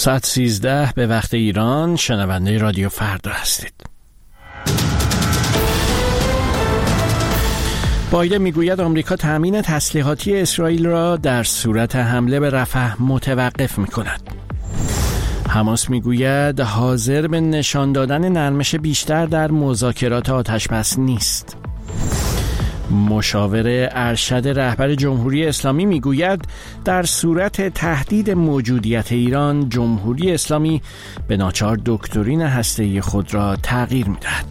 ساعت 13 به وقت ایران. شنونده رادیو فردا هستید. بایدن میگوید آمریکا تامین تسلیحاتی اسرائیل را در صورت حمله به رفح متوقف میکند. حماس میگوید حاضر به نشان دادن نرمش بیشتر در مذاکرات آتشبس نیست. مشاور ارشد رهبر جمهوری اسلامی میگوید در صورت تهدید موجودیت ایران، جمهوری اسلامی به ناچار دکترین هسته‌ای خود را تغییر می‌دهد.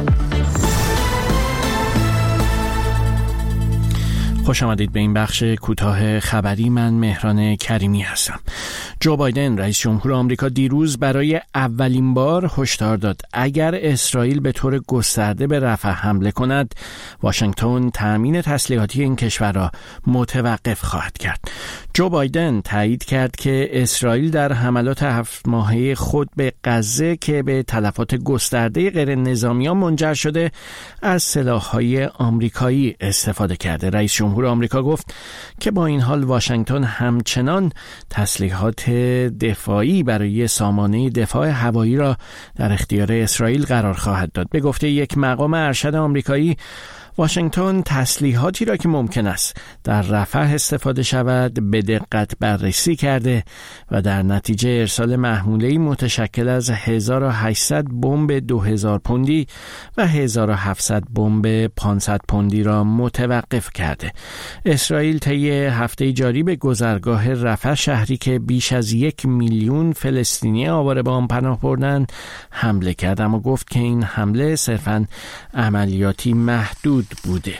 خوش آمدید به این بخش کوتاه خبری. من مهران کریمی هستم. جو بایدن رئیس جمهور آمریکا دیروز برای اولین بار هشدار داد اگر اسرائیل به طور گسترده به رفح حمله کند، واشنگتن تامین تسلیحاتی این کشور را متوقف خواهد کرد. جو بایدن تایید کرد که اسرائیل در حملات 7 ماهه خود به غزه که به تلفات گسترده غیر نظامیان منجر شده، از سلاح‌های آمریکایی استفاده کرده. رئیس جمهور آمریکا گفت که با این حال واشنگتن همچنان تسلیحات دفاعی برای سامانه دفاع هوایی را در اختیار اسرائیل قرار خواهد داد. به گفته یک مقام ارشد آمریکایی، واشنگتن تسلیحاتی را که ممکن است در رفح استفاده شود به دقت بررسی کرده و در نتیجه ارسال محموله‌ای متشکل از 1800 بمب 2000 پوندی و 1700 بمب 500 پوندی را متوقف کرده. اسرائیل طی هفته جاری به گذرگاه رفح، شهری که بیش از 1 میلیون فلسطینی آواره به آن پناه بردند، حمله کرد، اما گفت که این حمله صرفاً عملیاتی محدود بوده.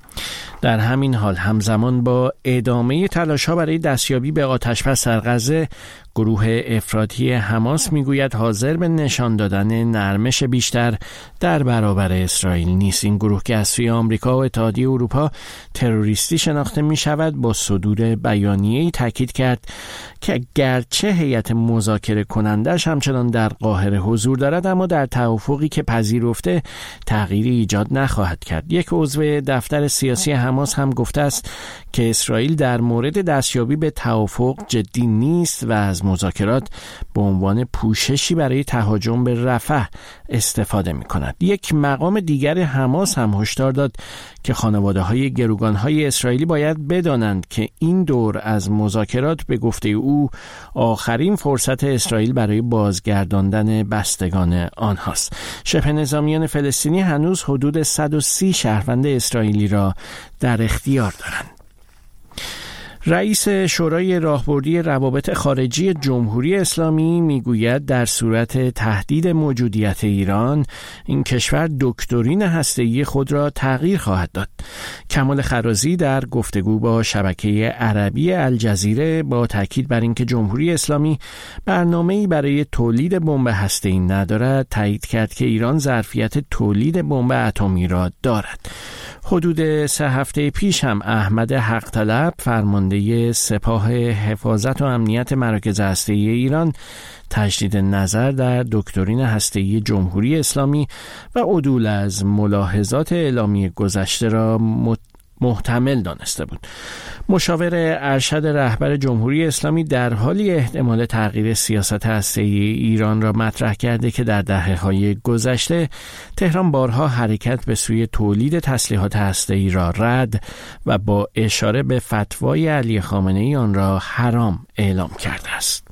در همین حال همزمان با ادامه تلاش‌ها برای دستیابی به آتشبس در غزه، گروه افراطی حماس میگوید حاضر به نشان دادن نرمش بیشتر در برابر اسرائیل نیست. این گروه که از سوی آمریکا و اتحادیه اروپا تروریستی شناخته می شود، با صدور بیانیه‌ای تاکید کرد که گرچه هیئت مذاکره کنندش همچنان در قاهره حضور دارد، اما در توافقی که پذیرفته تغییری ایجاد نخواهد کرد. یک عضو دفتر سیاسی حماس هم گفته است که اسرائیل در مورد دستیابی به توافق جدی نیست و از مذاکرات به عنوان پوششی برای تهاجم به رفح استفاده می کند. یک مقام دیگر حماس هم هشدار داد که خانواده‌های گروگان‌های اسرائیلی باید بدانند که این دور از مذاکرات به گفته او آخرین فرصت اسرائیل برای بازگرداندن بستگان آنهاست. شبه نظامیان فلسطینی هنوز حدود 130 شهروند اسرائیلی را در اختیار دارند. رئیس شورای راهبردی روابط خارجی جمهوری اسلامی میگوید در صورت تهدید موجودیت ایران، این کشور دکترین هسته‌ای خود را تغییر خواهد داد. کمال خرازی در گفتگو با شبکه عربی الجزیره با تاکید بر اینکه جمهوری اسلامی برنامه‌ای برای تولید بمب هسته‌ای ندارد، تایید کرد که ایران ظرفیت تولید بمب اتمی را دارد. حدود 3 هفته پیش هم احمد حق‌طلب، فرمانده سپاه حفاظت و امنیت مراکز هسته‌ای ایران، تجدید نظر در دکترین هسته‌ای جمهوری اسلامی و عدول از ملاحظات اعلامی گذشته را محتمل دانسته بود. مشاور ارشد رهبر جمهوری اسلامی در حالی احتمال تغییر سیاست هسته‌ای ایران را مطرح کرده که در دهه‌های گذشته تهران بارها حرکت به سوی تولید تسلیحات هسته‌ای را رد و با اشاره به فتوای علی خامنه‌ای آن را حرام اعلام کرده است.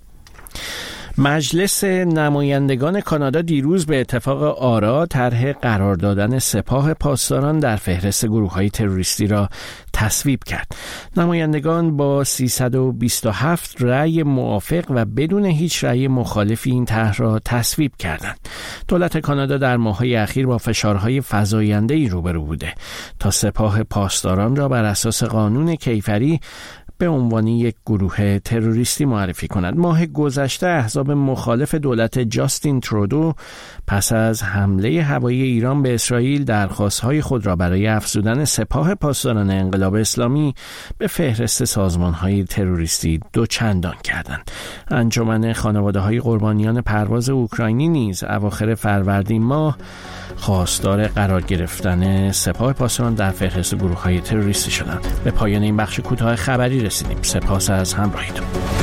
مجلس نمایندگان کانادا دیروز به اتفاق آرا طرح قرار دادن سپاه پاسداران در فهرست گروه‌های تروریستی را تصویب کرد. نمایندگان با 327 رأی موافق و بدون هیچ رأی مخالف این طرح را تصویب کردند. دولت کانادا در ماه‌های اخیر با فشارهای فزاینده‌ای روبرو بوده تا سپاه پاسداران را بر اساس قانون کیفری به عنوان یک گروه تروریستی معرفی کند. ماه گذشته احزاب مخالف دولت جاستین ترودو پس از حمله هوایی ایران به اسرائیل درخواست‌های خود را برای افزودن سپاه پاسداران انقلاب اسلامی به فهرست سازمان‌های تروریستی دوچندان کردند. انجمن خانواده‌های قربانیان پرواز اوکراینی نیز اواخر فروردین ماه خواستار قرار گرفتن سپاه پاسداران در فهرست گروه‌های تروریستی شدند. به پایان این بخش کوتاه خبری رسیدیم. سپاس از همراهیتون.